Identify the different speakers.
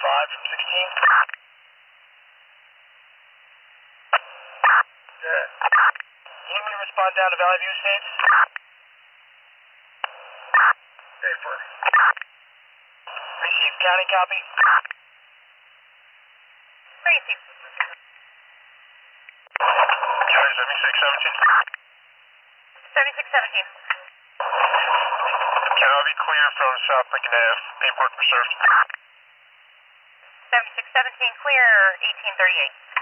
Speaker 1: 5 from 16. Good. You need me to respond down to Valley View Estates? Okay, for Received. County copy?
Speaker 2: Received.
Speaker 1: County 7617.
Speaker 2: 7617.
Speaker 1: Can I be clear from South Lincoln Ave, Airport Preserve?
Speaker 2: 7617, clear 1838.